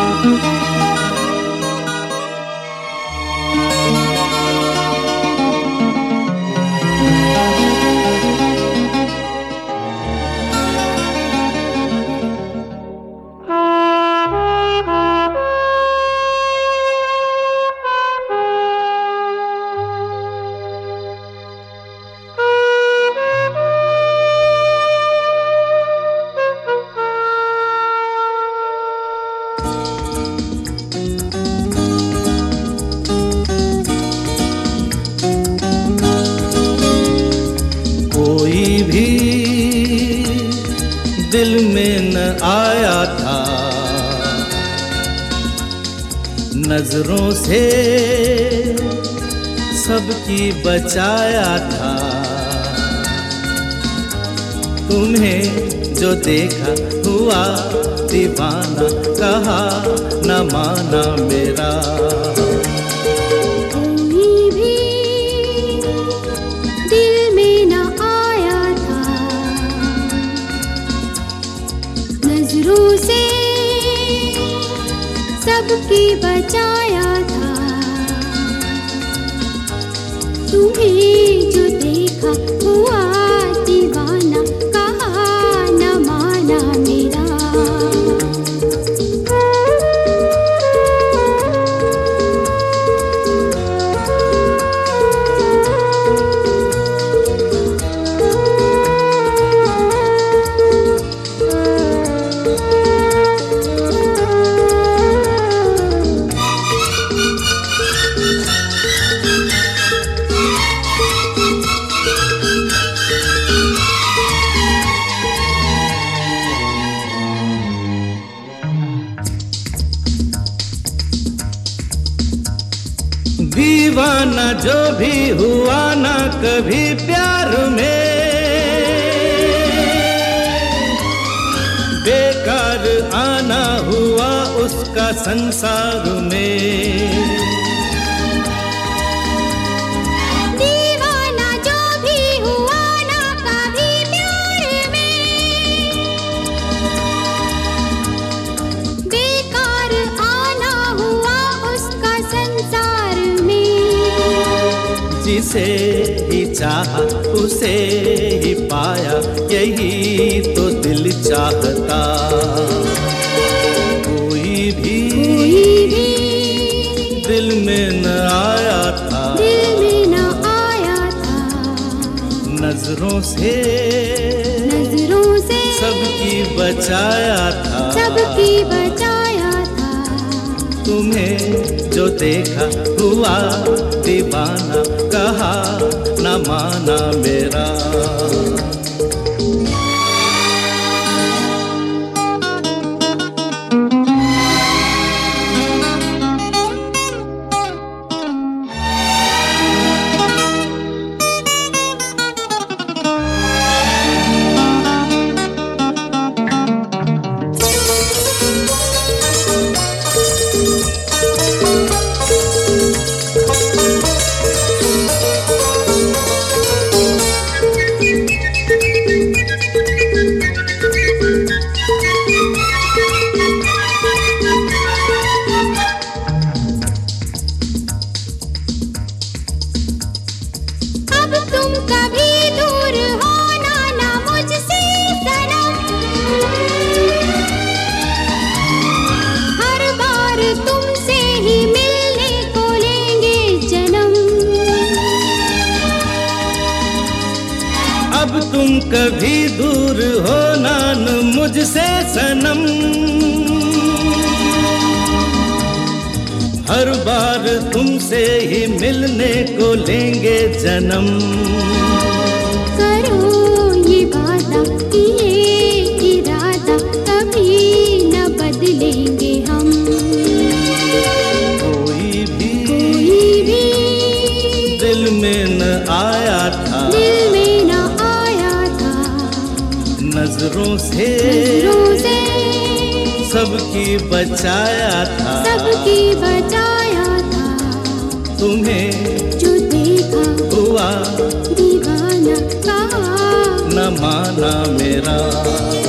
दिल में न आया था, नजरों से सबकी बचाया था। तुम्हें जो देखा हुआ दीवाना, कहा न माना मेरा। नजरों से सबकी बचाया था। तुम्हें जो देखा हुआ दीवाना, कहा न माना मेरा। दीवाना जो भी हुआ ना कभी प्यार में, बेकार आना हुआ उसका संसार में। दीवाना जो भी हुआ ना कभी प्यार में, बेकार आना हुआ उसका संसार में। जिसे ही चाहा उसे ही पाया, यही तो दिल चाहता। कोई भी दिल में न आया था, नजरों से सबकी बचाया था। तुम्हें जो देखा हुआ दीवाना, कहा न माना मेरा। तुम कभी दूर होना ना मुझसे सनम, हर बार तुमसे ही मिलने को लेंगे जन्म। अब तुम कभी दूर होना न मुझसे सनम, हर बार तुमसे ही मिलने को लेंगे जन्म। करो ये वादा, ये इरादा, कभी न बदलेंगे हम। कोई भी दिल में न आया था, नजरों से सबकी बचाया था। तुम्हें जो देखा हुआ दीवाना, कहा न माना मेरा।